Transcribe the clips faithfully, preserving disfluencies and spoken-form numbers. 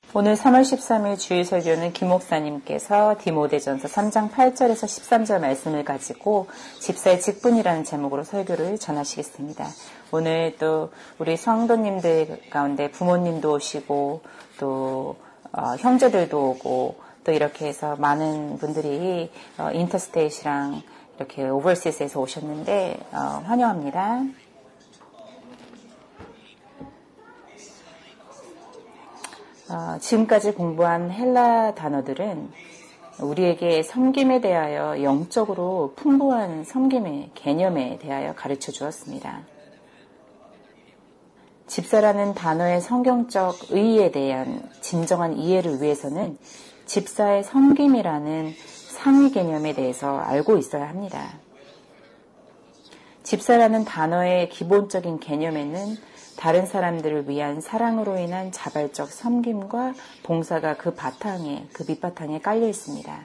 오늘 삼월 십삼일 주일 설교는 김 목사님께서 디모데전서 삼 장 팔 절에서 십삼 절 말씀을 가지고 집사의 직분이라는 제목으로 설교를 전하시겠습니다. 오늘 또 우리 성도님들 가운데 부모님도 오시고 또 어, 형제들도 오고 또 이렇게 해서 많은 분들이 어, 인터스테이트랑 이렇게 오버시스에서 오셨는데 어, 환영합니다. 어, 지금까지 공부한 헬라 단어들은 우리에게 섬김에 대하여 영적으로 풍부한 섬김의 개념에 대하여 가르쳐 주었습니다. 집사라는 단어의 성경적 의의에 대한 진정한 이해를 위해서는 집사의 섬김이라는 상위 개념에 대해서 알고 있어야 합니다. 집사라는 단어의 기본적인 개념에는 다른 사람들을 위한 사랑으로 인한 자발적 섬김과 봉사가 그 바탕에, 그 밑바탕에 깔려 있습니다.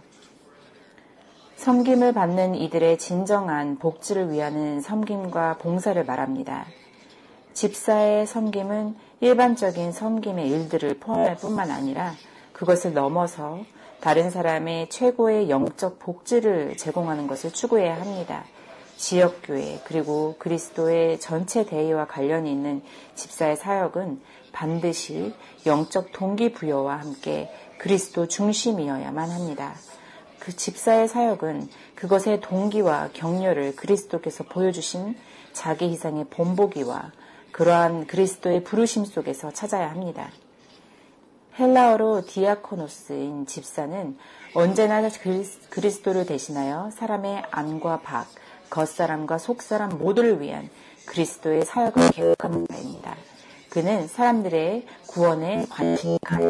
섬김을 받는 이들의 진정한 복지를 위하는 섬김과 봉사를 말합니다. 집사의 섬김은 일반적인 섬김의 일들을 포함할 뿐만 아니라 그것을 넘어서 다른 사람의 최고의 영적 복지를 제공하는 것을 추구해야 합니다. 지역교회 그리고 그리스도의 전체 대의와 관련이 있는 집사의 사역은 반드시 영적 동기부여와 함께 그리스도 중심이어야만 합니다. 그 집사의 사역은 그것의 동기와 격려를 그리스도께서 보여주신 자기 희생의 본보기와 그러한 그리스도의 부르심 속에서 찾아야 합니다. 헬라어로 디아코노스인 집사는 언제나 그리스도를 대신하여 사람의 안과 밖, 겉사람과 속사람 모두를 위한 그리스도의 사역을 계획하는 자입니다. 그는 사람들의 구원에 관심이 가지고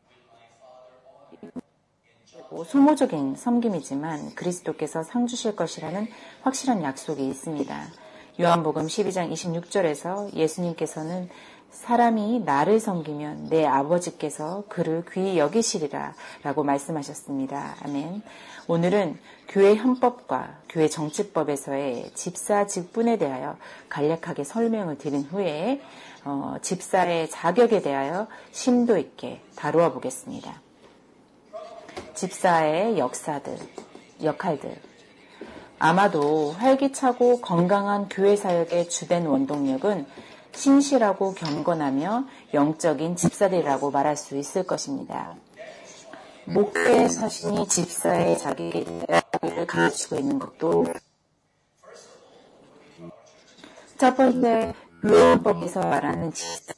소모적인 섬김이지만 그리스도께서 상 주실 것이라는 확실한 약속이 있습니다. 요한복음 십이 장 이십육 절에서 예수님께서는 사람이 나를 섬기면 내 아버지께서 그를 귀히 여기시리라 라고 말씀하셨습니다. 아멘. 오늘은 교회 헌법과 교회 정치법에서의 집사 직분에 대하여 간략하게 설명을 드린 후에 어, 집사의 자격에 대하여 심도 있게 다루어 보겠습니다. 집사의 역사들, 역할들. 아마도 활기차고 건강한 교회 사역의 주된 원동력은 신실하고 경건하며 영적인 집사들이라고 말할 수 있을 것입니다. 목회 사신이 집사의 자기를 가르치고 있는 것도 첫 번째 교회법에서 말하는 집사.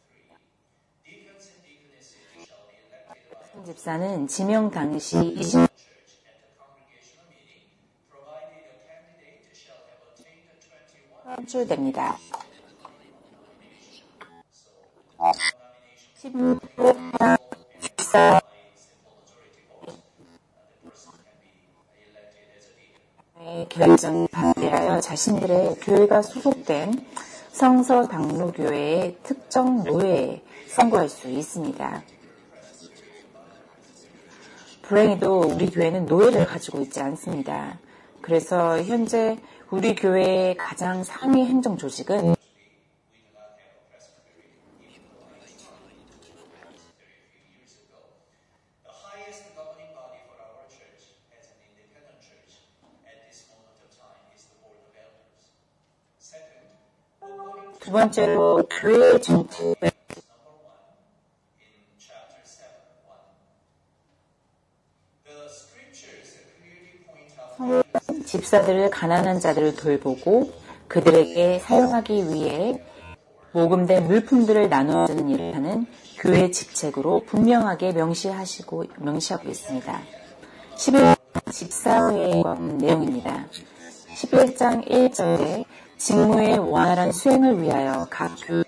집사는 지명 당시 이십 선출됩니다. 십육 집사 결정에 반대하여 자신들의 교회가 소속된 성서 장로교회의 특정 노회에 선거할 수 있습니다. 불행히도 우리 교회는 노회를 가지고 있지 않습니다. 그래서 현재 우리 교회의 가장 상위 행정 조직은 두 번째로 교회 정책 집사들을 가난한 자들을 돌보고 그들에게 사용하기 위해 모금된 물품들을 나누어주는 일을 하는 교회 직책으로 분명하게 명시하시고 명시하고 있습니다. 십일 장 집사회의 내용입니다. 십일 장 일 절에 직무의 원활한 수행을 위하여 각 교회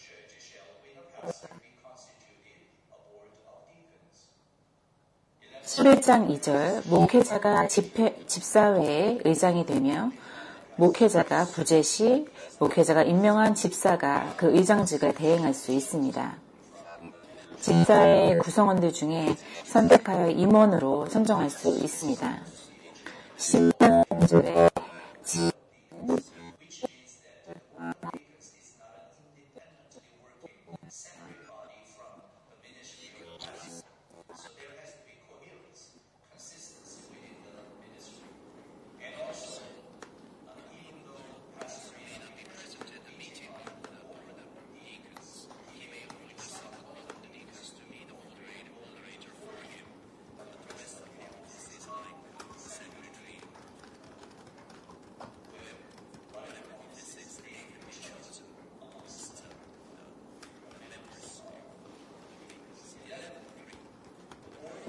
십일 장 이 절 목회자가 집회, 집사회의 의장이 되며 목회자가 부재 시 목회자가 임명한 집사가 그 의장직을 대행할 수 있습니다. 집사회 구성원들 중에 선택하여 임원으로 선정할 수 있습니다. 십일 장 이 절에 지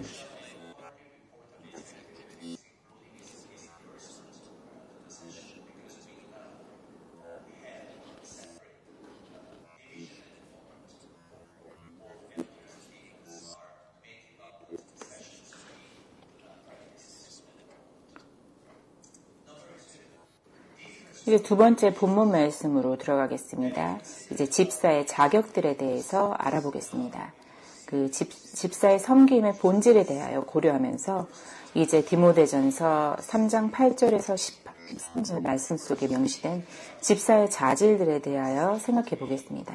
이제 두 번째 본문 말씀으로 들어가겠습니다. 이제 집사의 자격들에 대해서 알아보겠습니다. 그 집, 집사의 섬김의 본질에 대하여 고려하면서 이제 디모데전서 삼 장 팔 절에서 십삼 절 말씀 속에 명시된 집사의 자질들에 대하여 생각해 보겠습니다.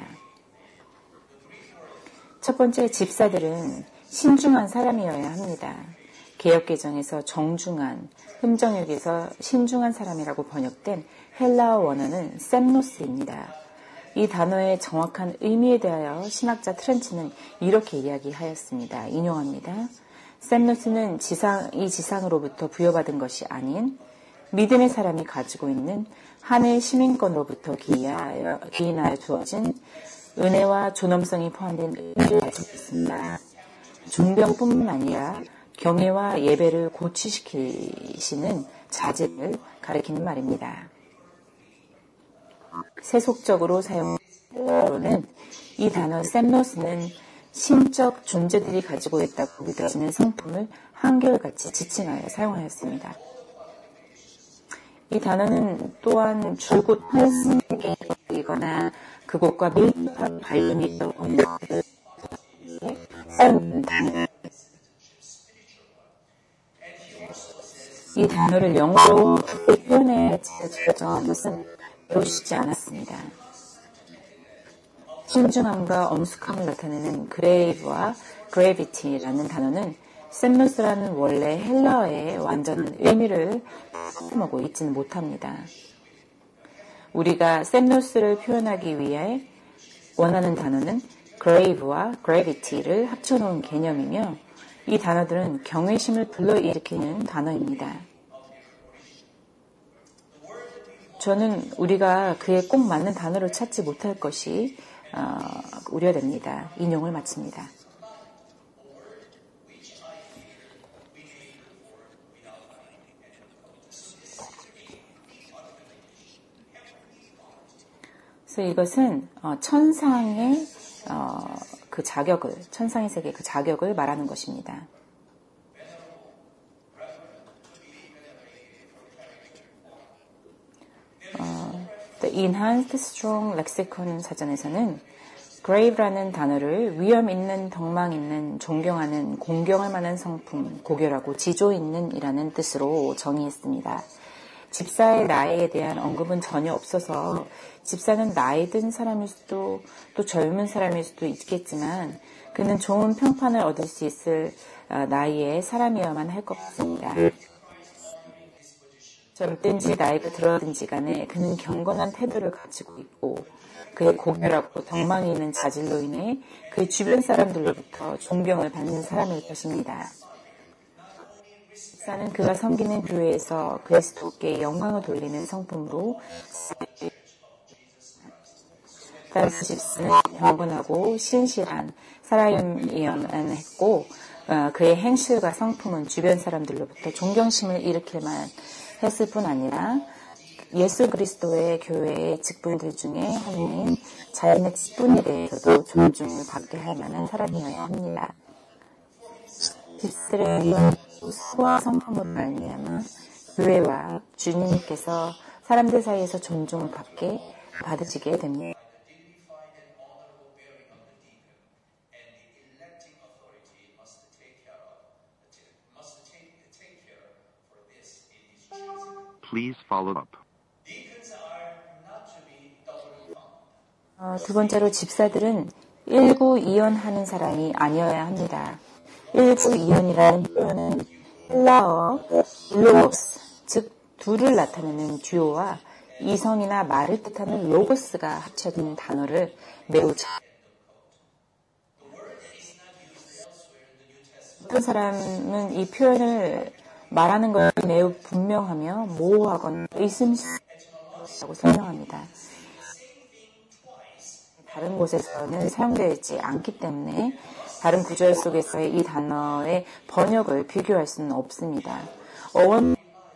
첫 번째, 집사들은 신중한 사람이어야 합니다. 개역개정에서 정중한, 흠정역에서 신중한 사람이라고 번역된 헬라어 원어는 셈노스입니다. 이 단어의 정확한 의미에 대하여 신학자 트렌치는 이렇게 이야기하였습니다. 인용합니다. 셈노스는 지상, 이 지상으로부터 부여받은 것이 아닌 믿음의 사람이 가지고 있는 하늘 시민권으로부터 기인하여, 기인하여 주어진 은혜와 존엄성이 포함된 의미를 가지고 있습니다. 존경뿐만 아니라 경외와 예배를 고취시키시는 자질을 가리키는 말입니다. 세속적으로 사용하는 헬라어로는 이 단어 셈노스는 신적 존재들이 가지고 있다고 믿어지는 성품을 한결같이 지칭하여 사용하였습니다. 이 단어는 또한 줄곧 환승에게 이거나 그곳과 밀접한 관련이 있다고 하는 단어. 이 단어를 영어로 표현해 주어져 것은 매우 쉽지 않았습니다. 신중함과 엄숙함을 나타내는 grave와 gravity라는 단어는 셈노스라는 원래 헬라어의 완전한 의미를 포함하고 있지는 못합니다. 우리가 셈노스를 표현하기 위해 원하는 단어는 grave와 gravity를 합쳐놓은 개념이며 이 단어들은 경외심을 불러일으키는 단어입니다. 저는 우리가 그에 꼭 맞는 단어를 찾지 못할 것이 어, 우려됩니다. 인용을 마칩니다. 그래서 이것은 어, 천상의 어, 그 자격을, 천상의 세계 그 자격을 말하는 것입니다. 어, The Enhanced Strong Lexicon 사전에서는 grave라는 단어를 위험 있는, 덕망 있는, 존경하는, 공경할 만한 성품, 고결하고 지조 있는 이라는 뜻으로 정의했습니다. 집사의 나이에 대한 언급은 전혀 없어서 집사는 나이 든 사람일 수도 또 젊은 사람일 수도 있겠지만 그는 좋은 평판을 얻을 수 있을 나이의 사람이어야만 할 것 같습니다. 젊든지 나이가 들어든지 간에 그는 경건한 태도를 가지고 있고 그의 고결하고 덕망이 있는 자질로 인해 그의 주변 사람들로부터 존경을 받는 사람일 것입니다. 집사는 그가 섬기는 교회에서 그리스도께 영광을 돌리는 성품으로 다른 집사는 경건하고 신실한 사람이어야만 했고 어, 그의 행실과 성품은 주변 사람들로부터 존경심을 일으킬만 했을 뿐 아니라 예수 그리스도의 교회의 직분들 중에 하나인 자연의 직분에 대해서도 존중을 받게 할 만한 사람이어야 합니다. 집사들은 이런 수와 성품으로 말미암아 교회와 주님께서 사람들 사이에서 존중을 받게 받으시게 됩니다. Please follow up. 어, 두 번째로 집사들은 일구이연하는 사람이 아니어야 합니다. 일구이연이라는 표현은 헬라어 로고스, 즉 둘을 나타내는 듀오와 이성이나 말을 뜻하는 로고스가 합쳐진 단어를 매우 잘 어떤 사람은 이 표현을 말하는 것이 매우 분명하며 모호하거나 의심스럽다고 설명합니다. 다른 곳에서는 사용되지 않기 때문에 다른 구절 속에서의 이 단어의 번역을 비교할 수는 없습니다. 어원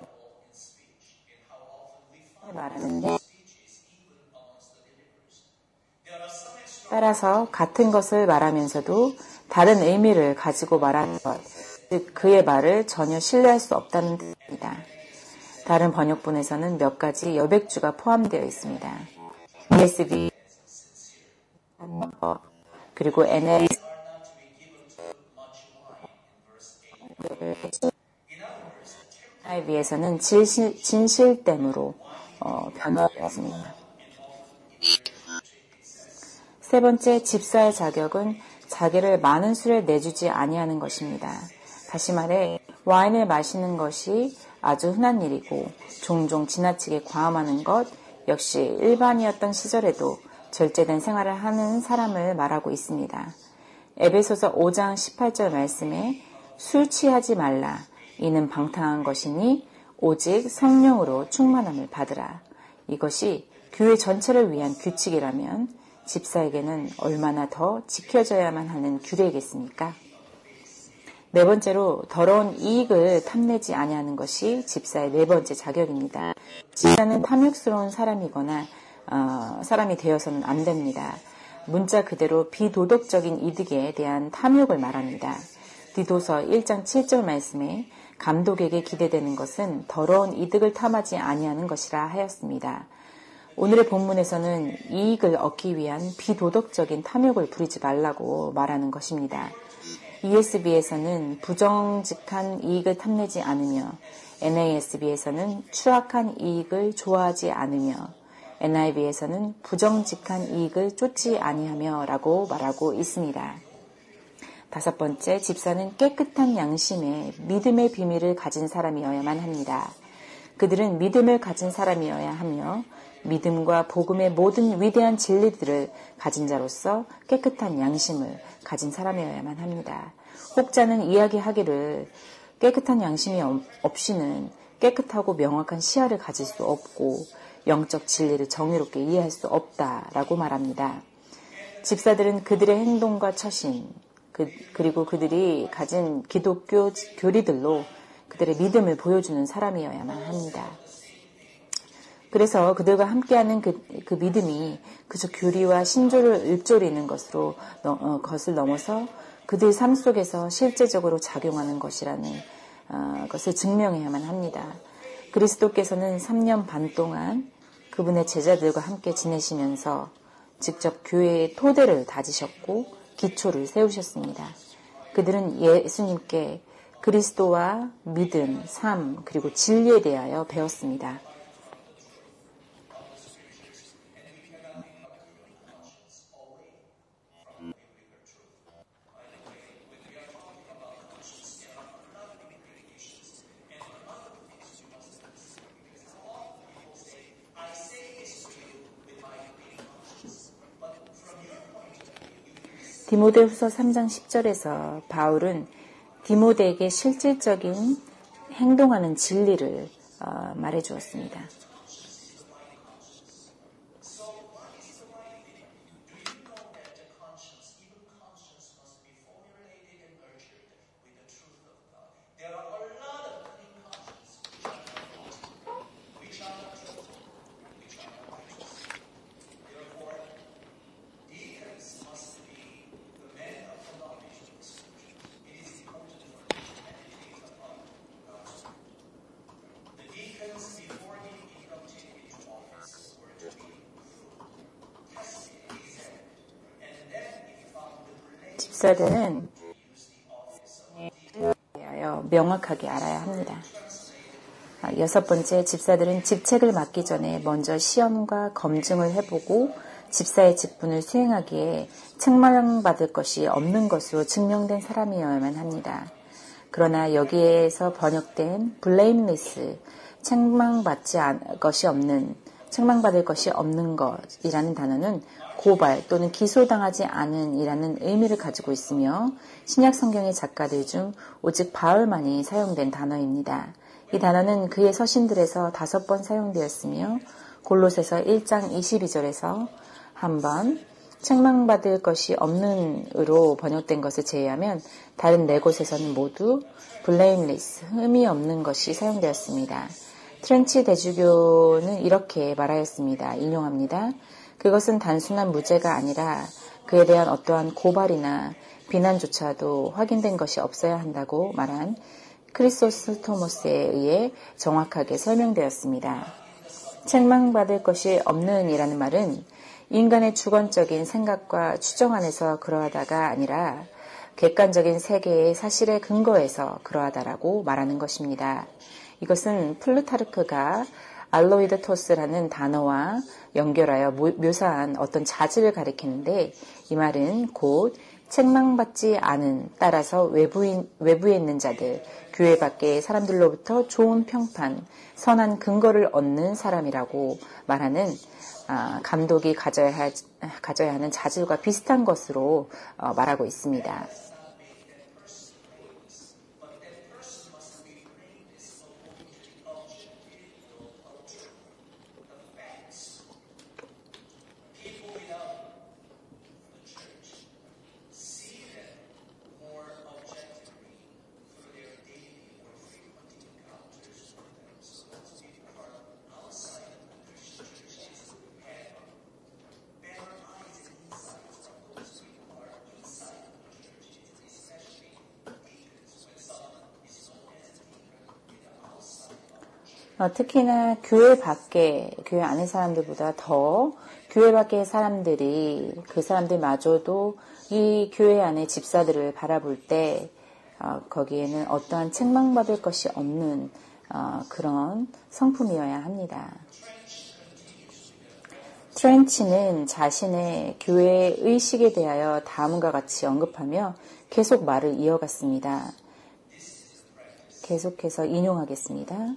말하는데 따라서 같은 것을 말하면서도 다른 의미를 가지고 말하는 것, 즉 그의 말을 전혀 신뢰할 수 없다는 뜻입니다. 다른 번역본에서는 몇 가지 여백주가 포함되어 있습니다. 이에스비 그리고 엔아이브이에서는 진실됨으로 어, 변화되었습니다. 세 번째, 집사의 자격은 자기를 많은 술에 내주지 아니하는 것입니다. 다시 말해 와인을 마시는 것이 아주 흔한 일이고 종종 지나치게 과음하는 것 역시 일반이었던 시절에도 절제된 생활을 하는 사람을 말하고 있습니다. 에베소서 오 장 십팔 절 말씀에 술 취하지 말라. 이는 방탕한 것이니 오직 성령으로 충만함을 받으라. 이것이 교회 전체를 위한 규칙이라면 집사에게는 얼마나 더 지켜져야만 하는 규례이겠습니까? 네 번째로 더러운 이익을 탐내지 아니하는 것이 집사의 네 번째 자격입니다. 집사는 탐욕스러운 사람이거나 어, 사람이 되어서는 안 됩니다. 문자 그대로 비도덕적인 이득에 대한 탐욕을 말합니다. 디도서 일 장 칠 절 말씀에 감독에게 기대되는 것은 더러운 이득을 탐하지 아니하는 것이라 하였습니다. 오늘의 본문에서는 이익을 얻기 위한 비도덕적인 탐욕을 부리지 말라고 말하는 것입니다. 이에스비에서는 부정직한 이익을 탐내지 않으며 엔에이에스비에서는 추악한 이익을 좋아하지 않으며 엔아이브이에서는 부정직한 이익을 쫓지 아니하며 라고 말하고 있습니다. 다섯 번째, 집사는 깨끗한 양심에 믿음의 비밀을 가진 사람이어야만 합니다. 그들은 믿음을 가진 사람이어야 하며 믿음과 복음의 모든 위대한 진리들을 가진 자로서 깨끗한 양심을 가진 사람이어야만 합니다. 혹자는 이야기하기를 깨끗한 양심이 없이는 깨끗하고 명확한 시야를 가질 수 없고 영적 진리를 정의롭게 이해할 수 없다라고 말합니다. 집사들은 그들의 행동과 처신, 그, 그리고 그들이 가진 기독교 교리들로 그들의 믿음을 보여주는 사람이어야만 합니다. 그래서 그들과 함께하는 그, 그 믿음이 그저 교리와 신조를 읊조리는 것으로 어, 것을 넘어서 그들 삶 속에서 실제적으로 작용하는 것이라는 어, 것을 증명해야만 합니다. 그리스도께서는 삼 년 반 동안 그분의 제자들과 함께 지내시면서 직접 교회의 토대를 다지셨고 기초를 세우셨습니다. 그들은 예수님께 그리스도와 믿음, 삶, 그리고 진리에 대하여 배웠습니다. 디모데후서 삼 장 십 절에서 바울은 디모데에게 실질적인 행동하는 진리를 어, 말해주었습니다. 집사들은 대하여 명확하게 알아야 합니다. 여섯 번째, 집사들은 직책을 맡기 전에 먼저 시험과 검증을 해보고 집사의 직분을 수행하기에 책망받을 것이 없는 것으로 증명된 사람이어야만 합니다. 그러나 여기에서 번역된 blameless, 책망받지 것이 없는, 책망받을 것이 없는 것이라는 단어는 고발 또는 기소당하지 않은 이라는 의미를 가지고 있으며 신약 성경의 작가들 중 오직 바울만이 사용된 단어입니다. 이 단어는 그의 서신들에서 다섯 번 사용되었으며 골로새서 일 장 이십이 절에서 한 번, 책망받을 것이 없는으로 번역된 것을 제외하면 다른 네 곳에서는 모두 blameless, 흠이 없는 것이 사용되었습니다. 트렌치 대주교는 이렇게 말하였습니다. 인용합니다. 그것은 단순한 무죄가 아니라 그에 대한 어떠한 고발이나 비난조차도 확인된 것이 없어야 한다고 말한 크리소스토모스에 의해 정확하게 설명되었습니다. 책망받을 것이 없는 이라는 말은 인간의 주관적인 생각과 추정 안에서 그러하다가 아니라 객관적인 세계의 사실에 근거해서 그러하다라고 말하는 것입니다. 이것은 플루타르크가 알로이드 토스라는 단어와 연결하여 묘사한 어떤 자질을 가리키는데 이 말은 곧 책망받지 않은 따라서 외부인, 외부에 있는 자들, 교회 밖의 사람들로부터 좋은 평판, 선한 근거를 얻는 사람이라고 말하는 아, 감독이 가져야, 하, 가져야 하는 자질과 비슷한 것으로 어, 말하고 있습니다. 어, 특히나 교회 밖에, 교회 안의 사람들보다 더 교회 밖의 사람들이, 그 사람들마저도 이 교회 안의 집사들을 바라볼 때 어, 거기에는 어떠한 책망받을 것이 없는 어, 그런 성품이어야 합니다. 트렌치는 자신의 교회의 의식에 대하여 다음과 같이 언급하며 계속 말을 이어갔습니다. 계속해서 인용하겠습니다.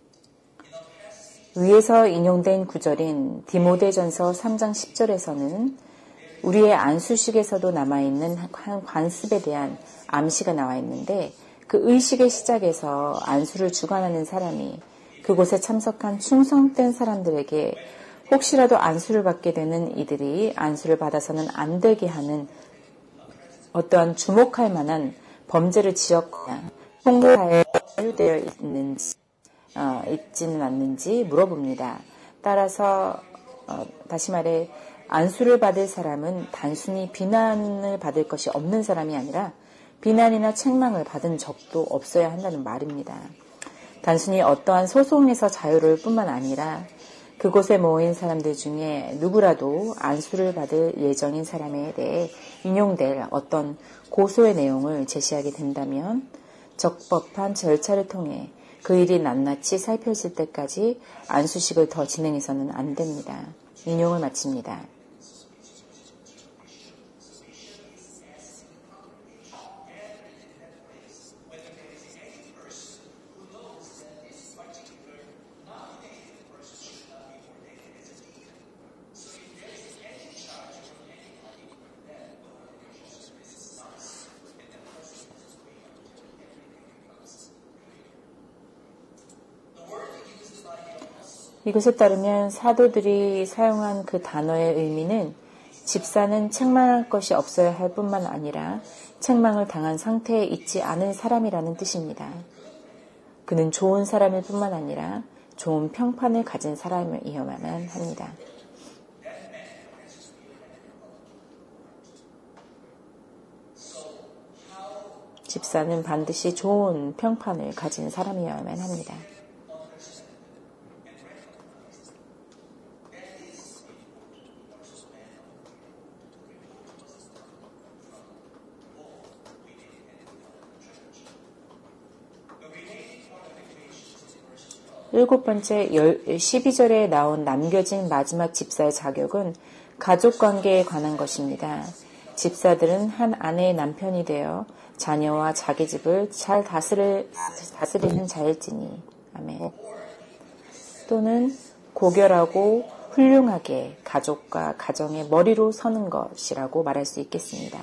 위에서 인용된 구절인 디모데전서 삼 장 십 절에서는 우리의 안수식에서도 남아있는 한 관습에 대한 암시가 나와 있는데 그 의식의 시작에서 안수를 주관하는 사람이 그곳에 참석한 충성된 사람들에게 혹시라도 안수를 받게 되는 이들이 안수를 받아서는 안 되게 하는 어떠한 주목할 만한 범죄를 지었거나 홍보하여 되어 있는지 어, 있지는 않는지 물어봅니다. 따라서 어, 다시 말해 안수를 받을 사람은 단순히 비난을 받을 것이 없는 사람이 아니라 비난이나 책망을 받은 적도 없어야 한다는 말입니다. 단순히 어떠한 소송에서 자유로울 뿐만 아니라 그곳에 모인 사람들 중에 누구라도 안수를 받을 예정인 사람에 대해 인용될 어떤 고소의 내용을 제시하게 된다면 적법한 절차를 통해 그 일이 낱낱이 살펴질 때까지 안수식을 더 진행해서는 안 됩니다. 인용을 마칩니다. 이것에 따르면 사도들이 사용한 그 단어의 의미는 집사는 책망할 것이 없어야 할 뿐만 아니라 책망을 당한 상태에 있지 않은 사람이라는 뜻입니다. 그는 좋은 사람일 뿐만 아니라 좋은 평판을 가진 사람이어야만 합니다. 집사는 반드시 좋은 평판을 가진 사람이어야만 합니다. 일곱 번째 십이 절에 나온 남겨진 마지막 집사의 자격은 가족관계에 관한 것입니다. 집사들은 한 아내의 남편이 되어 자녀와 자기 집을 잘 다스릴, 다스리는 자일지니. 아멘. 또는 고결하고 훌륭하게 가족과 가정의 머리로 서는 것이라고 말할 수 있겠습니다.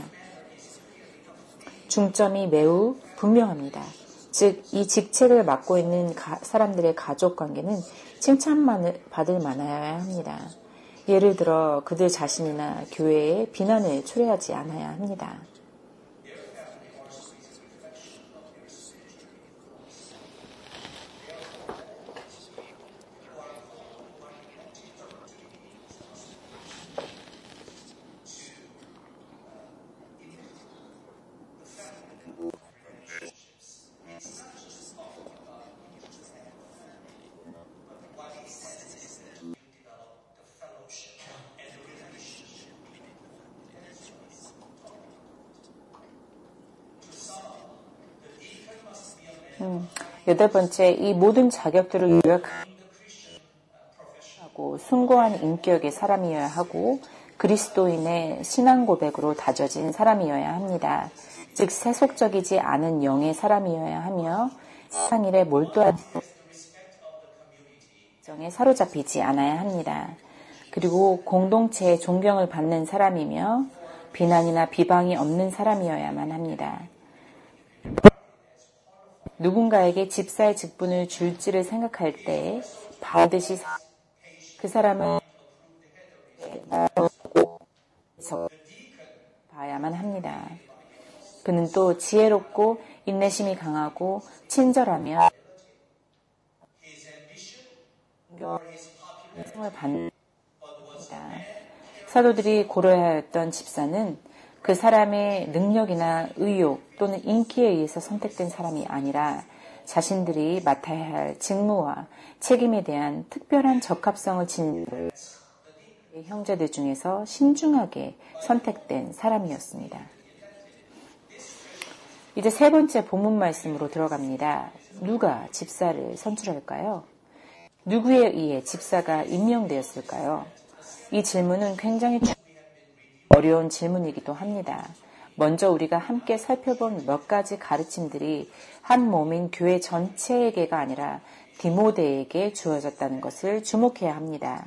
중점이 매우 분명합니다. 즉, 이 직책을 맡고 있는 가, 사람들의 가족관계는 칭찬받을 만해야 합니다. 예를 들어 그들 자신이나 교회에 비난을 초래하지 않아야 합니다. 음, 여덟 번째, 이 모든 자격들을 요약하고 숭고한 인격의 사람이어야 하고 그리스도인의 신앙 고백으로 다져진 사람이어야 합니다. 즉 세속적이지 않은 영의 사람이어야 하며 세상 일에 몰두한 정에 사로잡히지 않아야 합니다. 그리고 공동체의 존경을 받는 사람이며 비난이나 비방이 없는 사람이어야만 합니다. 누군가에게 집사의 직분을 줄지를 생각할 때 반드시 그 사람을 봐야만 합니다. 그는 또 지혜롭고 인내심이 강하고 친절하며 성을 받는 사도들이 고려해야 했던 집사는 그 사람의 능력이나 의욕 또는 인기에 의해서 선택된 사람이 아니라 자신들이 맡아야 할 직무와 책임에 대한 특별한 적합성을 지닌 형제들 중에서 신중하게 선택된 사람이었습니다. 이제 세 번째 본문 말씀으로 들어갑니다. 누가 집사를 선출할까요? 누구에 의해 집사가 임명되었을까요? 이 질문은 굉장히 어려운 질문이기도 합니다. 먼저 우리가 함께 살펴본 몇 가지 가르침들이 한 몸인 교회 전체에게가 아니라 디모데에게 주어졌다는 것을 주목해야 합니다.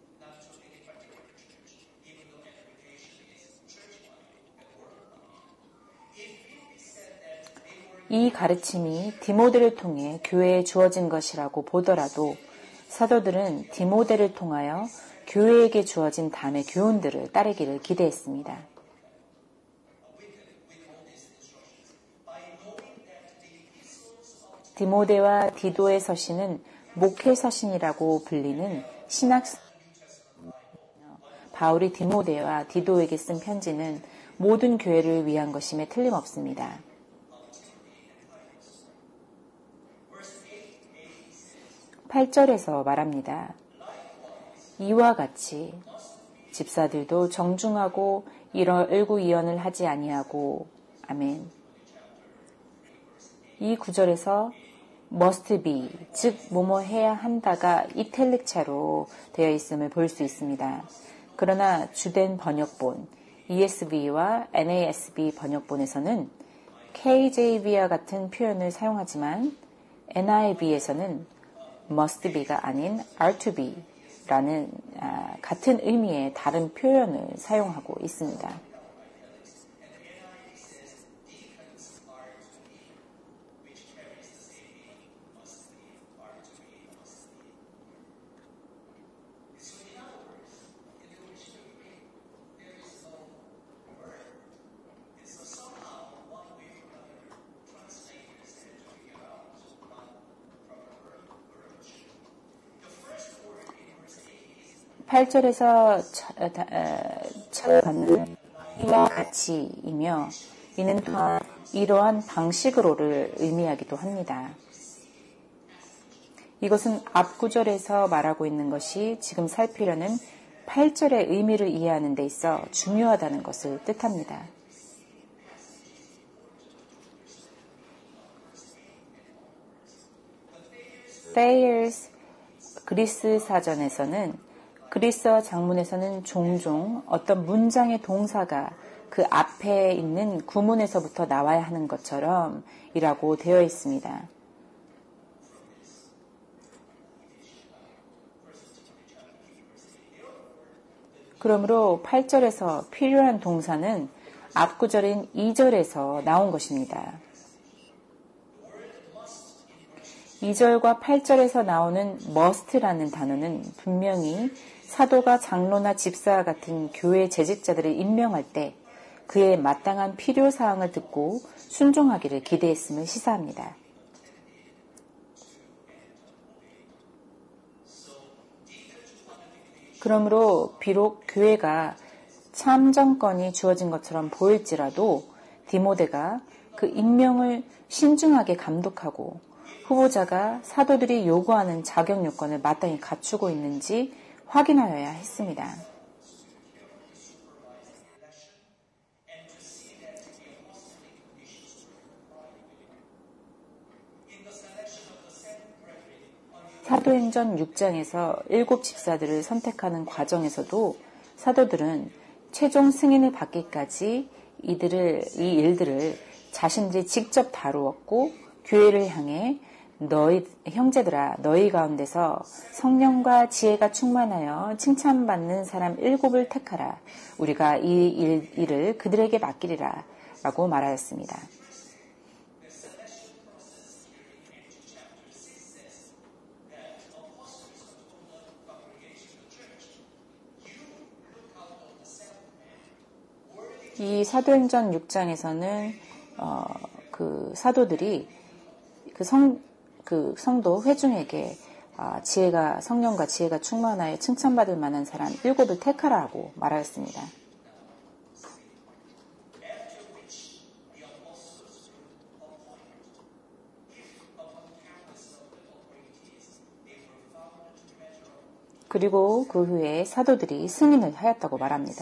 이 가르침이 디모데를 통해 교회에 주어진 것이라고 보더라도 사도들은 디모데를 통하여 교회에게 주어진 담의 교훈들을 따르기를 기대했습니다. 디모데와 디도의 서신은 목회 서신이라고 불리는 신학 바울이 디모데와 디도에게 쓴 편지는 모든 교회를 위한 것임에 틀림없습니다. 팔 절에서 말합니다. 이와 같이 집사들도 정중하고 일구이연을 하지 아니하고 아멘. 이 구절에서 must be, 즉 뭐뭐 해야 한다가 이탈릭차로 되어 있음을 볼 수 있습니다. 그러나 주된 번역본 이에스브이와 엔에이에스비 번역본에서는 케이제이브이와 같은 표현을 사용하지만 엔아이브이에서는 must be가 아닌 are to be 라는 아, 같은 의미의 다른 표현을 사용하고 있습니다. 팔 절에서 처받는 이와 같이이며 이는 또한 이러한 방식으로를 의미하기도 합니다. 이것은 앞 구절에서 말하고 있는 것이 지금 살피려는 팔 절의 의미를 이해하는 데 있어 중요하다는 것을 뜻합니다. Thayer's 그리스 사전에서는 그리스어 장문에서는 종종 어떤 문장의 동사가 그 앞에 있는 구문에서부터 나와야 하는 것처럼 이라고 되어 있습니다. 그러므로 팔 절에서 필요한 동사는 앞 구절인 이 절에서 나온 것입니다. 이 절과 팔 절에서 나오는 must라는 단어는 분명히 사도가 장로나 집사와 같은 교회 재직자들을 임명할 때 그에 마땅한 필요사항을 듣고 순종하기를 기대했음을 시사합니다. 그러므로 비록 교회가 참정권이 주어진 것처럼 보일지라도 디모데가 그 임명을 신중하게 감독하고 후보자가 사도들이 요구하는 자격 요건을 마땅히 갖추고 있는지 확인하여야 했습니다. 사도행전 육 장에서 일곱 집사들을 선택하는 과정에서도 사도들은 최종 승인을 받기까지 이들을, 이 일들을 자신들이 직접 다루었고 교회를 향해 너희 형제들아 너희 가운데서 성령과 지혜가 충만하여 칭찬받는 사람 일곱을 택하라. 우리가 이 일, 일을 그들에게 맡기리라 라고 말하였습니다. 이 사도행전 육 장에서는 어, 그 사도들이 그 성, 그 성도 회중에게 아, 지혜가 성령과 지혜가 충만하여 칭찬받을 만한 사람 일곱을 택하라고 말하였습니다. 그리고 그 후에 사도들이 승인을 하였다고 말합니다.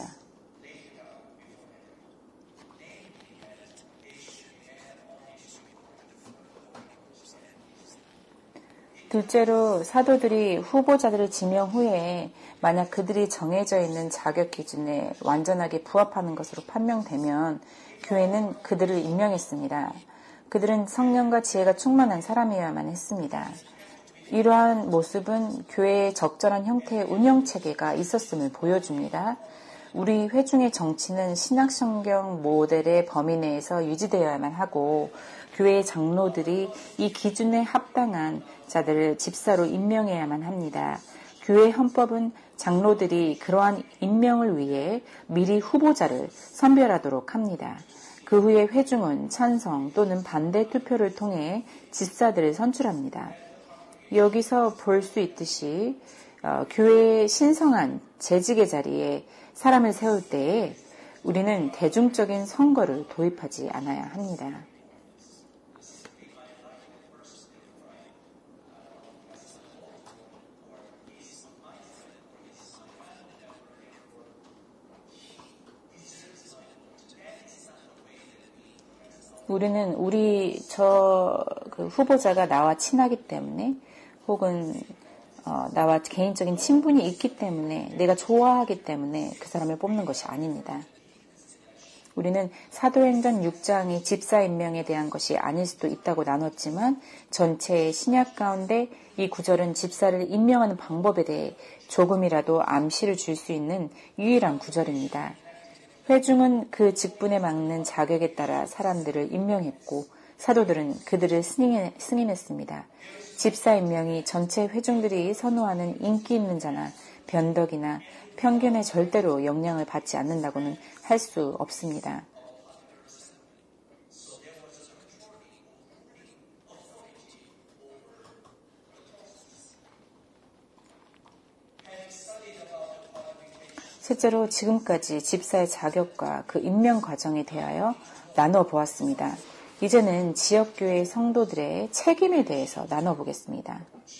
둘째로 사도들이 후보자들을 지명 후에 만약 그들이 정해져 있는 자격 기준에 완전하게 부합하는 것으로 판명되면 교회는 그들을 임명했습니다. 그들은 성령과 지혜가 충만한 사람이어야만 했습니다. 이러한 모습은 교회의 적절한 형태의 운영체계가 있었음을 보여줍니다. 우리 회중의 정치는 신약성경 모델의 범위 내에서 유지되어야만 하고 교회의 장로들이 이 기준에 합당한 자들을 집사로 임명해야만 합니다. 교회 헌법은 장로들이 그러한 임명을 위해 미리 후보자를 선별하도록 합니다. 그 후에 회중은 찬성 또는 반대 투표를 통해 집사들을 선출합니다. 여기서 볼 수 있듯이 어, 교회의 신성한 재직의 자리에 사람을 세울 때에 우리는 대중적인 선거를 도입하지 않아야 합니다. 우리는 우리 저 그 후보자가 나와 친하기 때문에 혹은 어, 나와 개인적인 친분이 있기 때문에 내가 좋아하기 때문에 그 사람을 뽑는 것이 아닙니다. 우리는 사도행전 육 장이 집사 임명에 대한 것이 아닐 수도 있다고 나눴지만 전체의 신약 가운데 이 구절은 집사를 임명하는 방법에 대해 조금이라도 암시를 줄 수 있는 유일한 구절입니다. 회중은 그 직분에 맞는 자격에 따라 사람들을 임명했고 사도들은 그들을 승인했습니다. 집사 임명이 전체 회중들이 선호하는 인기 있는 자나 변덕이나 편견에 절대로 영향을 받지 않는다고는 할 수 없습니다. 실제로 지금까지 집사의 자격과 그 임명 과정에 대하여 나눠보았습니다. 이제는 지역교회 성도들의 책임에 대해서 나눠보겠습니다.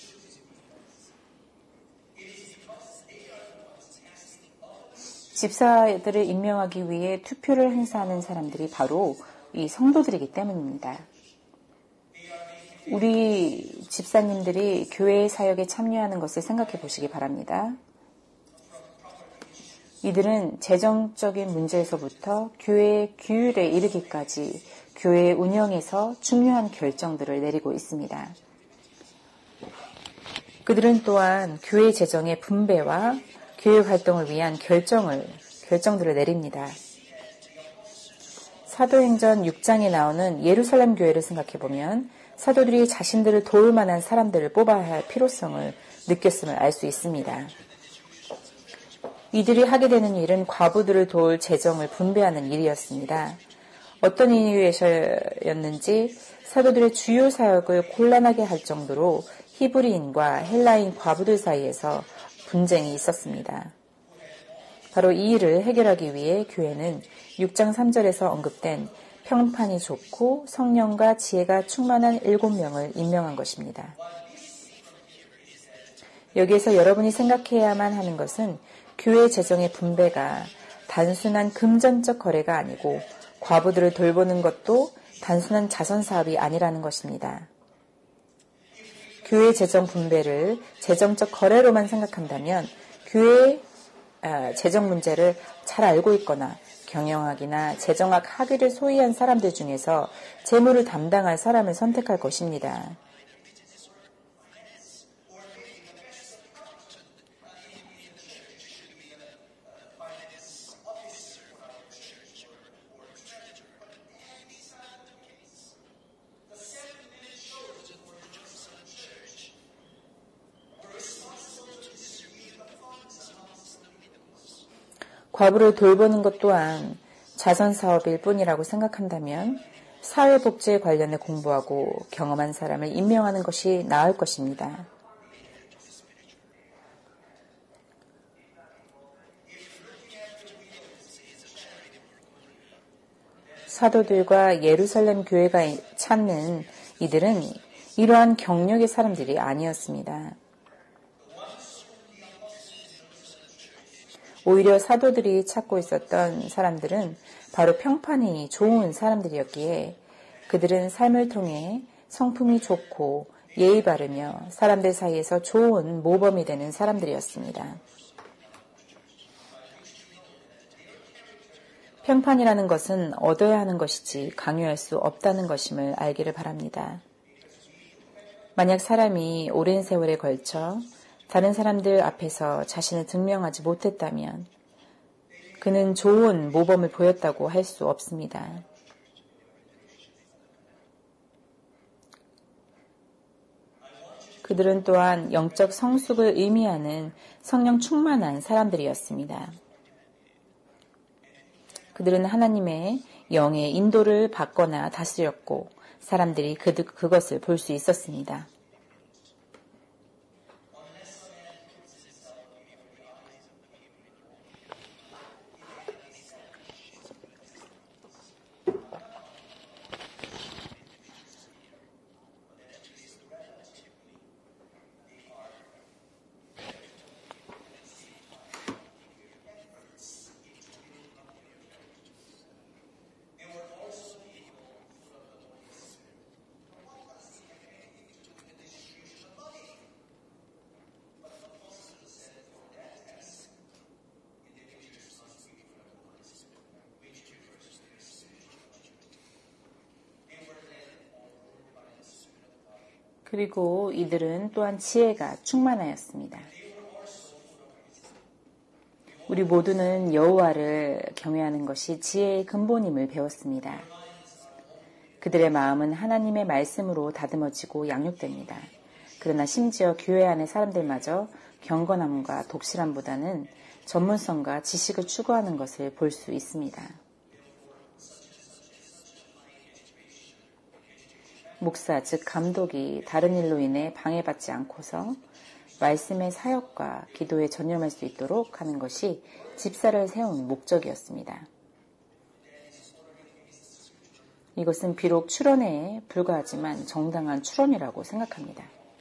집사들을 임명하기 위해 투표를 행사하는 사람들이 바로 이 성도들이기 때문입니다. 우리 집사님들이 교회의 사역에 참여하는 것을 생각해 보시기 바랍니다. 이들은 재정적인 문제에서부터 교회의 규율에 이르기까지 교회 운영에서 중요한 결정들을 내리고 있습니다. 그들은 또한 교회 재정의 분배와 교회 활동을 위한 결정을, 결정들을 내립니다. 사도행전 육 장에 나오는 예루살렘 교회를 생각해보면 사도들이 자신들을 도울 만한 사람들을 뽑아야 할 필요성을 느꼈음을 알 수 있습니다. 이들이 하게 되는 일은 과부들을 도울 재정을 분배하는 일이었습니다. 어떤 이유에서였는지 사도들의 주요 사역을 곤란하게 할 정도로 히브리인과 헬라인 과부들 사이에서 분쟁이 있었습니다. 바로 이 일을 해결하기 위해 교회는 육 장 삼 절에서 언급된 평판이 좋고 성령과 지혜가 충만한 일곱 명을 임명한 것입니다. 여기에서 여러분이 생각해야만 하는 것은 교회 재정의 분배가 단순한 금전적 거래가 아니고 과부들을 돌보는 것도 단순한 자선 사업이 아니라는 것입니다. 교회 재정 분배를 재정적 거래로만 생각한다면 교회의 재정 문제를 잘 알고 있거나 경영학이나 재정학 학위를 소유한 사람들 중에서 재무를 담당할 사람을 선택할 것입니다. 과부를 돌보는 것 또한 자선사업일 뿐이라고 생각한다면 사회복지에 관련해 공부하고 경험한 사람을 임명하는 것이 나을 것입니다. 사도들과 예루살렘 교회가 찾는 이들은 이러한 경력의 사람들이 아니었습니다. 오히려 사도들이 찾고 있었던 사람들은 바로 평판이 좋은 사람들이었기에 그들은 삶을 통해 성품이 좋고 예의 바르며 사람들 사이에서 좋은 모범이 되는 사람들이었습니다. 평판이라는 것은 얻어야 하는 것이지 강요할 수 없다는 것임을 알기를 바랍니다. 만약 사람이 오랜 세월에 걸쳐 다른 사람들 앞에서 자신을 증명하지 못했다면 그는 좋은 모범을 보였다고 할 수 없습니다. 그들은 또한 영적 성숙을 의미하는 성령 충만한 사람들이었습니다. 그들은 하나님의 영의 인도를 받거나 다스렸고 사람들이 그, 그것을 볼 수 있었습니다. 그리고 이들은 또한 지혜가 충만하였습니다. 우리 모두는 여호와를 경외하는 것이 지혜의 근본임을 배웠습니다. 그들의 마음은 하나님의 말씀으로 다듬어지고 양육됩니다. 그러나 심지어 교회 안의 사람들마저 경건함과 독실함보다는 전문성과 지식을 추구하는 것을 볼 수 있습니다. 목사, 즉 감독이 다른 일로 인해 방해받지 않고서 말씀의 사역과 기도에 전념할 수 있도록 하는 것이 집사를 세운 목적이었습니다. 이것은 비록 출원에 불과하지만 정당한 출원이라고 생각합니다.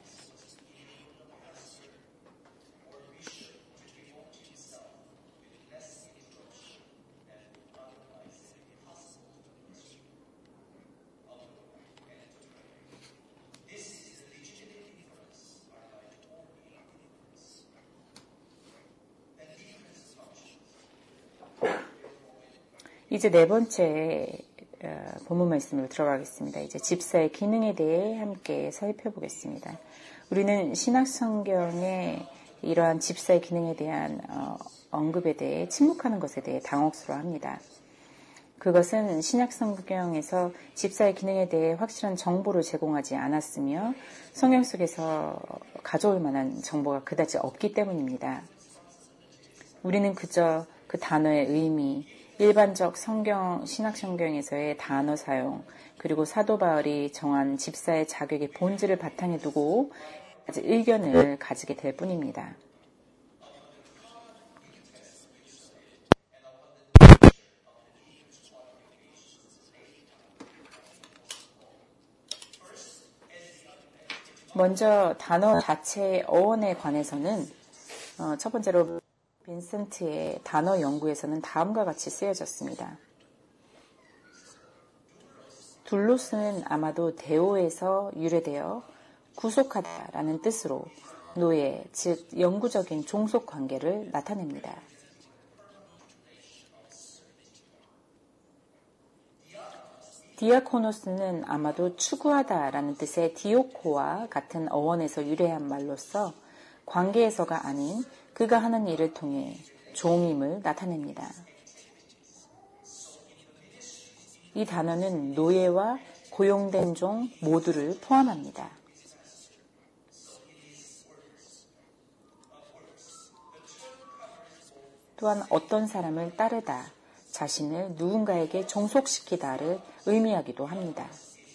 이제 네 번째 본문 말씀으로 들어가겠습니다. 이제 집사의 기능에 대해 함께 살펴보겠습니다. 우리는 신약성경의 이러한 집사의 기능에 대한 언급에 대해 침묵하는 것에 대해 당혹스러워합니다. 그것은 신약성경에서 집사의 기능에 대해 확실한 정보를 제공하지 않았으며 성경 속에서 가져올 만한 정보가 그다지 없기 때문입니다. 우리는 그저 그 단어의 의미, 일반적 성경, 신학 성경에서의 단어 사용, 그리고 사도 바울이 정한 집사의 자격의 본질을 바탕에 두고 의견을 가지게 될 뿐입니다. 먼저 단어 자체의 어원에 관해서는 어, 첫 번째로 빈센트의 단어 연구에서는 다음과 같이 쓰여졌습니다. 둘로스는 아마도 데오에서 유래되어 구속하다라는 뜻으로 노예, 즉 영구적인 종속 관계를 나타냅니다. 디아코노스는 아마도 추구하다라는 뜻의 디오코와 같은 어원에서 유래한 말로서 관계에서가 아닌 그가 하는 일을 통해 종임을 나타냅니다. 이 단어는 노예와 고용된 종 모두를 포함합니다. 또한 어떤 사람을 따르다, 자신을 누군가에게 종속시키다를 의미하기도 합니다.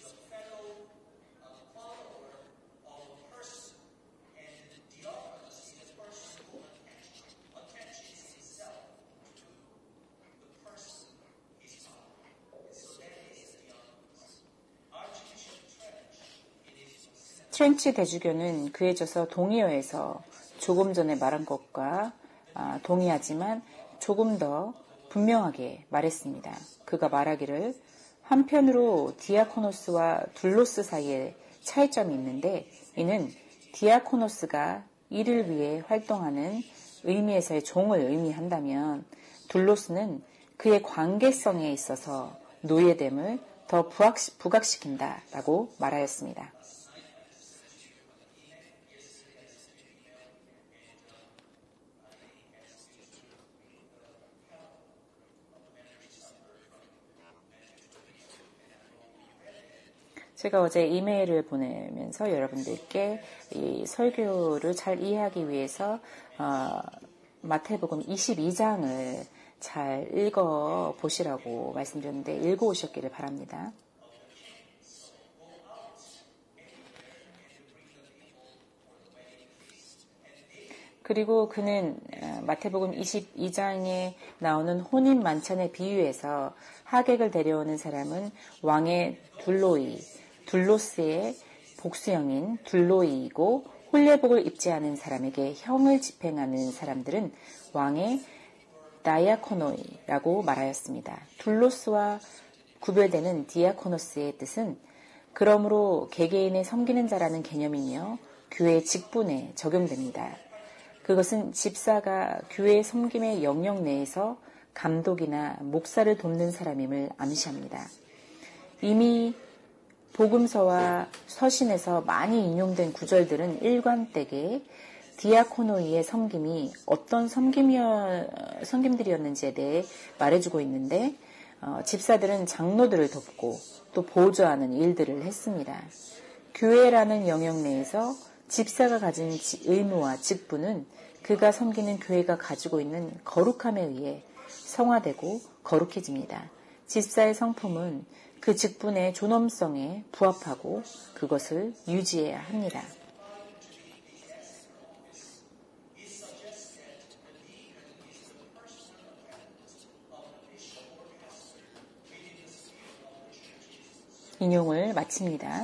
트렌치 대주교는 그에 져서 동의어에서 조금 전에 말한 것과 동의하지만 조금 더 분명하게 말했습니다. 그가 말하기를 한편으로 디아코노스와 둘로스 사이에 차이점이 있는데 이는 디아코노스가 이를 위해 활동하는 의미에서의 종을 의미한다면 둘로스는 그의 관계성에 있어서 노예됨을 더 부각시킨다라고 말하였습니다. 제가 어제 이메일을 보내면서 여러분들께 이 설교를 잘 이해하기 위해서 어, 마태복음 이십이 장을 잘 읽어보시라고 말씀드렸는데 읽어오셨기를 바랍니다. 그리고 그는 마태복음 이십이 장에 나오는 혼인 만찬의 비유에서 하객을 데려오는 사람은 왕의 둘로이, 둘로스의 복수형인 둘로이이고 혼례복을 입지 않은 사람에게 형을 집행하는 사람들은 왕의 다이아코노이라고 말하였습니다. 둘로스와 구별되는 디아코노스의 뜻은 그러므로 개개인의 섬기는 자라는 개념이며 교회 직분에 적용됩니다. 그것은 집사가 교회 섬김의 영역 내에서 감독이나 목사를 돕는 사람임을 암시합니다. 이미 복음서와 서신에서 많이 인용된 구절들은 일관되게 디아코노이의 섬김이 어떤 섬김이어, 섬김들이었는지에 대해 말해주고 있는데 어, 집사들은 장로들을 돕고 또 보조하는 일들을 했습니다. 교회라는 영역 내에서 집사가 가진 의무와 직분은 그가 섬기는 교회가 가지고 있는 거룩함에 의해 성화되고 거룩해집니다. 집사의 성품은 그 직분의 존엄성에 부합하고 그것을 유지해야 합니다. 인용을 마칩니다.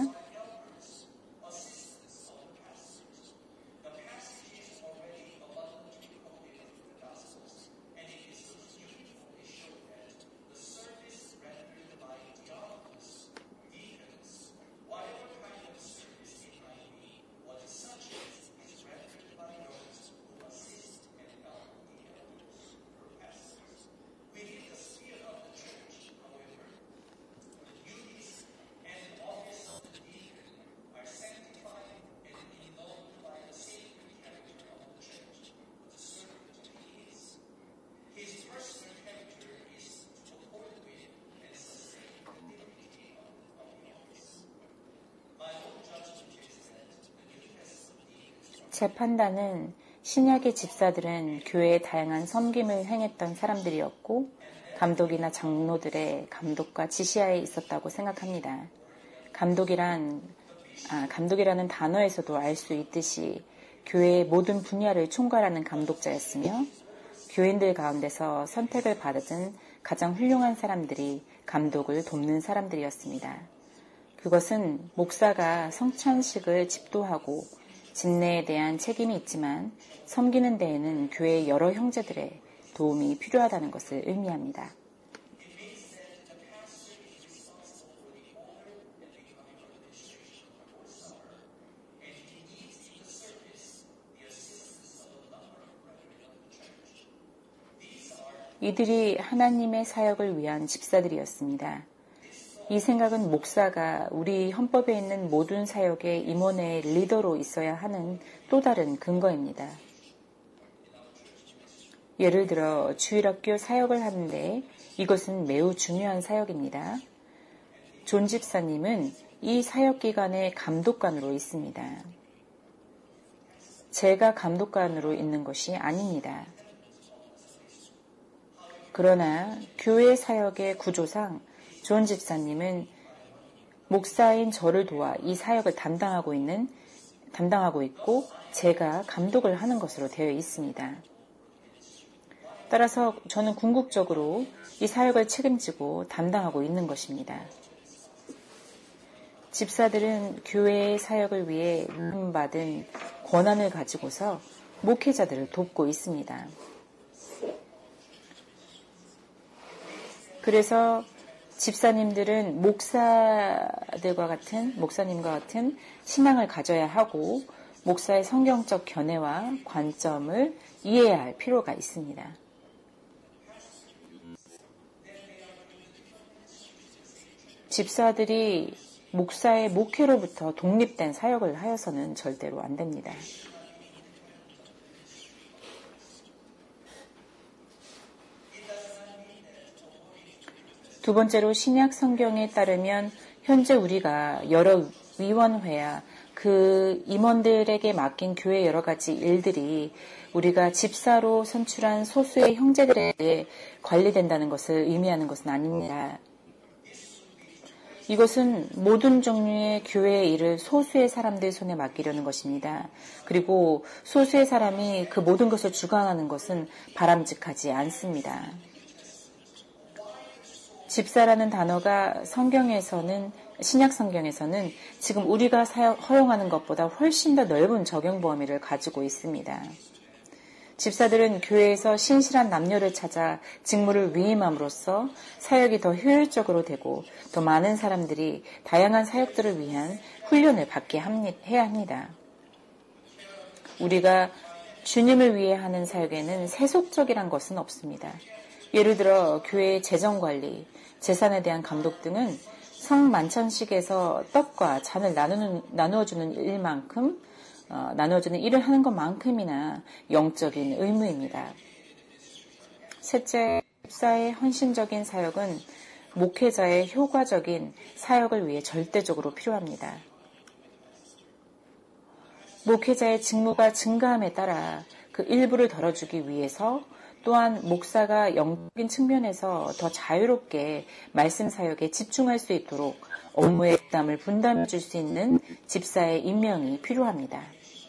제 판단은 신약의 집사들은 교회에 다양한 섬김을 행했던 사람들이었고 감독이나 장로들의 감독과 지시하에 있었다고 생각합니다. 감독이란, 아, 감독이라는 단어에서도 알 수 있듯이 교회의 모든 분야를 총괄하는 감독자였으며 교인들 가운데서 선택을 받은 가장 훌륭한 사람들이 감독을 돕는 사람들이었습니다. 그것은 목사가 성찬식을 집도하고 집내에 대한 책임이 있지만 섬기는 데에는 교회의 여러 형제들의 도움이 필요하다는 것을 의미합니다. 이들이 하나님의 사역을 위한 집사들이었습니다. 이 생각은 목사가 우리 헌법에 있는 모든 사역의 임원의 리더로 있어야 하는 또 다른 근거입니다. 예를 들어 주일학교 사역을 하는데 이것은 매우 중요한 사역입니다. 존 집사님은 이 사역기관의 감독관으로 있습니다. 제가 감독관으로 있는 것이 아닙니다. 그러나 교회 사역의 구조상 존 집사님은 목사인 저를 도와 이 사역을 담당하고 있는, 담당하고 있고 제가 감독을 하는 것으로 되어 있습니다. 따라서 저는 궁극적으로 이 사역을 책임지고 담당하고 있는 것입니다. 집사들은 교회의 사역을 위해 받은 권한을 가지고서 목회자들을 돕고 있습니다. 그래서 집사님들은 목사들과 같은, 목사님과 같은 신앙을 가져야 하고 목사의 성경적 견해와 관점을 이해해야 할 필요가 있습니다. 집사들이 목사의 목회로부터 독립된 사역을 하여서는 절대로 안 됩니다. 두 번째로 신약 성경에 따르면 현재 우리가 여러 위원회야 그 임원들에게 맡긴 교회 여러 가지 일들이 우리가 집사로 선출한 소수의 형제들에게 관리된다는 것을 의미하는 것은 아닙니다. 이것은 모든 종류의 교회의 일을 소수의 사람들 손에 맡기려는 것입니다. 그리고 소수의 사람이 그 모든 것을 주관하는 것은 바람직하지 않습니다. 집사라는 단어가 성경에서는, 신약 성경에서는 지금 우리가 사역, 허용하는 것보다 훨씬 더 넓은 적용 범위를 가지고 있습니다. 집사들은 교회에서 신실한 남녀를 찾아 직무를 위임함으로써 사역이 더 효율적으로 되고 더 많은 사람들이 다양한 사역들을 위한 훈련을 받게 해야 합니다. 우리가 주님을 위해 하는 사역에는 세속적이란 것은 없습니다. 예를 들어 교회의 재정관리, 재산에 대한 감독 등은 성만찬식에서 떡과 잔을 나누는, 나누어주는 일만큼 어, 나누어주는 일을 하는 것만큼이나 영적인 의무입니다. 셋째, 집사의 헌신적인 사역은 목회자의 효과적인 사역을 위해 절대적으로 필요합니다. 목회자의 직무가 증가함에 따라 그 일부를 덜어주기 위해서 또한 목사가 영적인 측면에서 더 자유롭게 말씀 사역에 집중할 수 있도록 업무의 부담을 분담해 줄 수 있는 집사의 임명이 필요합니다.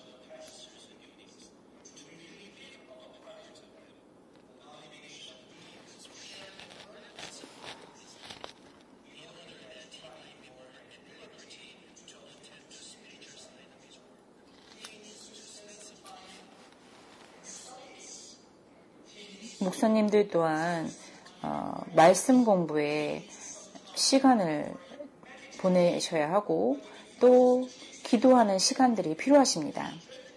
목사님들 또한 어, 말씀 공부에 시간을 보내셔야 하고 또 기도하는 시간들이 필요하십니다.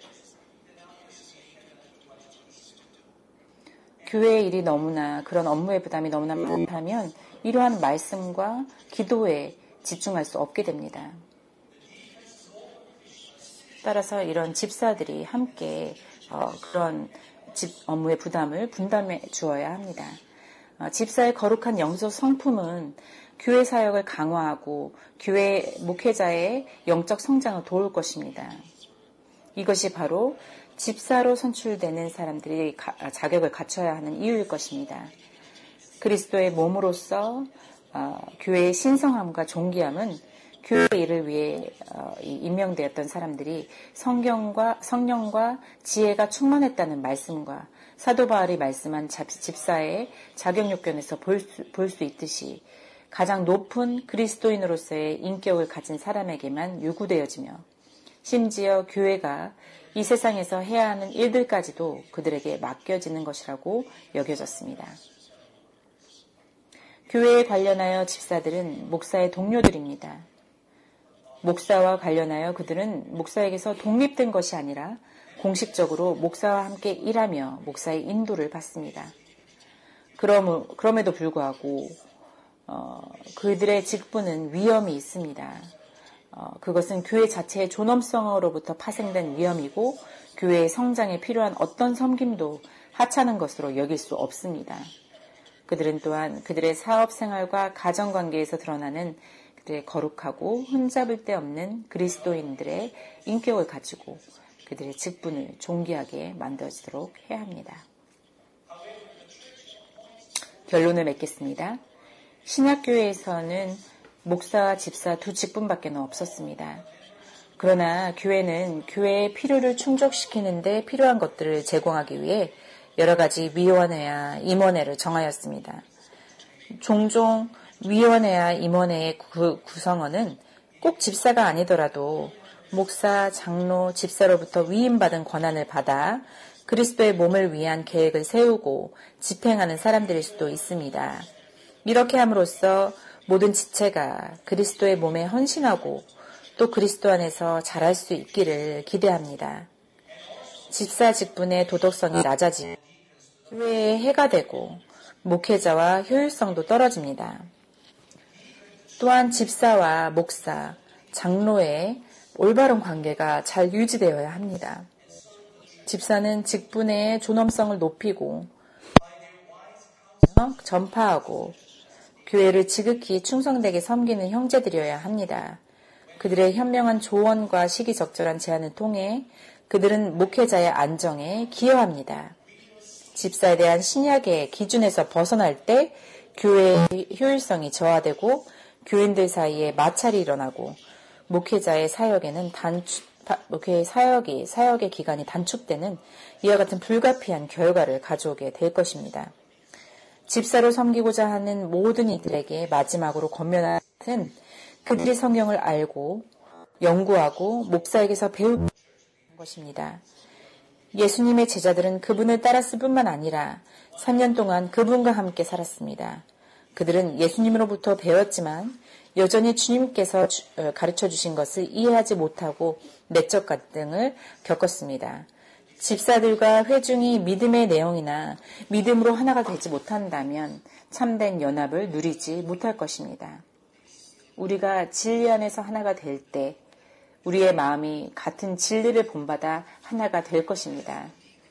교회의 일이 너무나 그런 업무의 부담이 너무나 많다면 이러한 말씀과 기도에 집중할 수 없게 됩니다. 따라서 이런 집사들이 함께 어, 그런 집 업무의 부담을 분담해 주어야 합니다. 어, 집사의 거룩한 영적 성품은 교회 사역을 강화하고 교회 목회자의 영적 성장을 도울 것입니다. 이것이 바로 집사로 선출되는 사람들이 가, 자격을 갖춰야 하는 이유일 것입니다. 그리스도의 몸으로서 어, 교회의 신성함과 존귀함은 교회의 일을 위해 어, 임명되었던 사람들이 성경과 성령과 지혜가 충만했다는 말씀과 사도 바울이 말씀한 집사의 자격 요건에서 볼 수, 볼 수 있듯이 가장 높은 그리스도인으로서의 인격을 가진 사람에게만 요구되어지며 심지어 교회가 이 세상에서 해야 하는 일들까지도 그들에게 맡겨지는 것이라고 여겨졌습니다. 교회에 관련하여 집사들은 목사의 동료들입니다. 목사와 관련하여 그들은 목사에게서 독립된 것이 아니라 공식적으로 목사와 함께 일하며 목사의 인도를 받습니다. 그럼, 그럼에도 불구하고 어, 그들의 직분은 위험이 있습니다. 어, 그것은 교회 자체의 존엄성으로부터 파생된 위험이고 교회의 성장에 필요한 어떤 섬김도 하찮은 것으로 여길 수 없습니다. 그들은 또한 그들의 사업생활과 가정관계에서 드러나는 그들의 거룩하고 흠잡을 데 없는 그리스도인들의 인격을 가지고 그들의 직분을 존귀하게 만들어지도록 해야 합니다. 결론을 맺겠습니다. 신약교회에서는 목사와 집사 두 직분밖에 없었습니다. 그러나 교회는 교회의 필요를 충족시키는 데 필요한 것들을 제공하기 위해 여러 가지 위원회와 임원회를 정하였습니다. 종종 위원회와 임원회의 구성원은 꼭 집사가 아니더라도 목사, 장로, 집사로부터 위임받은 권한을 받아 그리스도의 몸을 위한 계획을 세우고 집행하는 사람들일 수도 있습니다. 이렇게 함으로써 모든 지체가 그리스도의 몸에 헌신하고 또 그리스도 안에서 자랄 수 있기를 기대합니다. 집사 직분의 도덕성이 낮아지고 교회에 해가 되고 목회자와 효율성도 떨어집니다. 또한 집사와 목사, 장로의 올바른 관계가 잘 유지되어야 합니다. 집사는 직분의 존엄성을 높이고 전파하고 교회를 지극히 충성되게 섬기는 형제들이어야 합니다. 그들의 현명한 조언과 시기적절한 제안을 통해 그들은 목회자의 안정에 기여합니다. 집사에 대한 신약의 기준에서 벗어날 때 교회의 효율성이 저하되고 교인들 사이에 마찰이 일어나고 목회자의 사역에는 단축, 목회의 사역이, 사역의 기간이 단축되는 이와 같은 불가피한 결과를 가져오게 될 것입니다. 집사로 섬기고자 하는 모든 이들에게 마지막으로 권면하는 것은 그들이 성경을 알고 연구하고 목사에게서 배우는 것입니다. 예수님의 제자들은 그분을 따랐을 뿐만 아니라 삼 년 동안 그분과 함께 살았습니다. 그들은 예수님으로부터 배웠지만 여전히 주님께서 가르쳐 주신 것을 이해하지 못하고 내적 갈등을 겪었습니다. 집사들과 회중이 믿음의 내용이나 믿음으로 하나가 되지 못한다면 참된 연합을 누리지 못할 것입니다. 우리가 진리 안에서 하나가 될 때 우리의 마음이 같은 진리를 본받아 하나가 될 것입니다.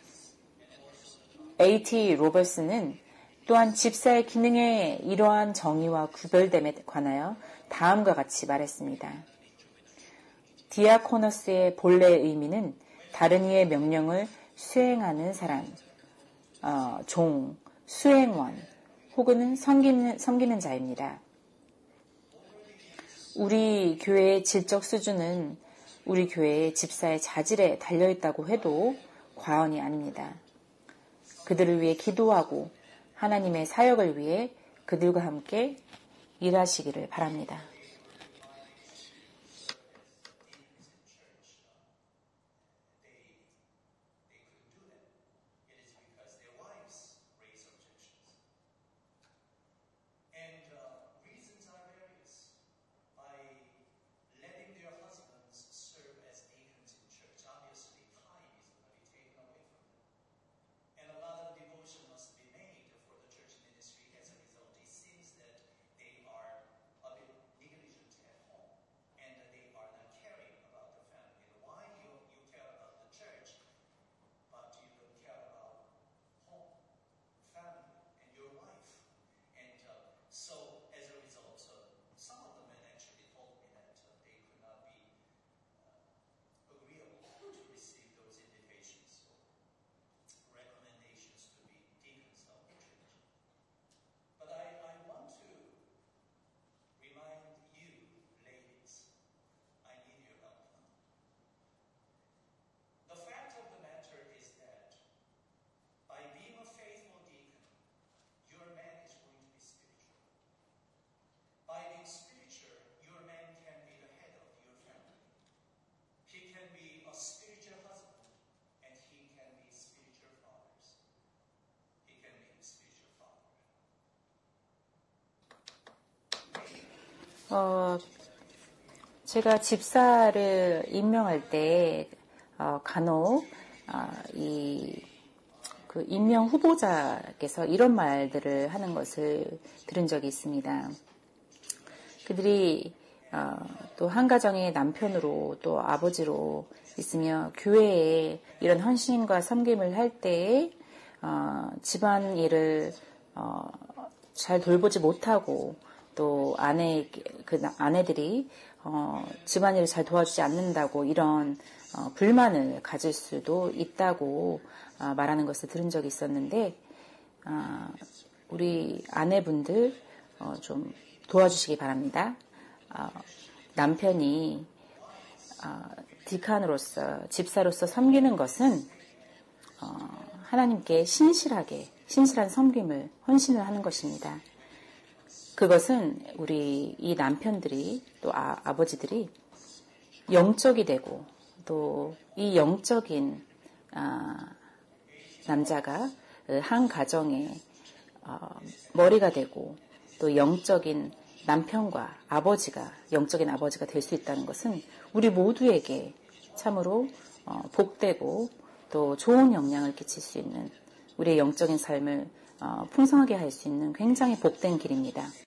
에이 티 로버슨은 또한 집사의 기능의 이러한 정의와 구별됨에 관하여 다음과 같이 말했습니다. 디아코너스의 본래 의미는 다른 이의 명령을 수행하는 사람, 어, 종, 수행원, 혹은 섬기는, 섬기는 자입니다. 우리 교회의 질적 수준은 우리 교회의 집사의 자질에 달려있다고 해도 과언이 아닙니다. 그들을 위해 기도하고 하나님의 사역을 위해 그들과 함께 일하시기를 바랍니다. 어, 제가 집사를 임명할 때 어, 간혹 어, 이 그 임명 후보자께서 이런 말들을 하는 것을 들은 적이 있습니다. 그들이 어, 또 한 가정의 남편으로 또 아버지로 있으며 교회에 이런 헌신과 섬김을 할 때에 어, 집안 일을 어, 잘 돌보지 못하고 또 아내 그 아내들이 어, 집안일을 잘 도와주지 않는다고 이런 어, 불만을 가질 수도 있다고 어, 말하는 것을 들은 적이 있었는데 어, 우리 아내분들 어, 좀 도와주시기 바랍니다. 어, 남편이 어, 디칸으로서 집사로서 섬기는 것은 어, 하나님께 신실하게 신실한 섬김을 헌신을 하는 것입니다. 그것은 우리 이 남편들이 또 아, 아버지들이 영적이 되고 또 이 영적인 아, 남자가 한 가정의 어, 머리가 되고 또 영적인 남편과 아버지가 영적인 아버지가 될 수 있다는 것은 우리 모두에게 참으로 어, 복되고 또 좋은 영향을 끼칠 수 있는 우리의 영적인 삶을 어, 풍성하게 할 수 있는 굉장히 복된 길입니다.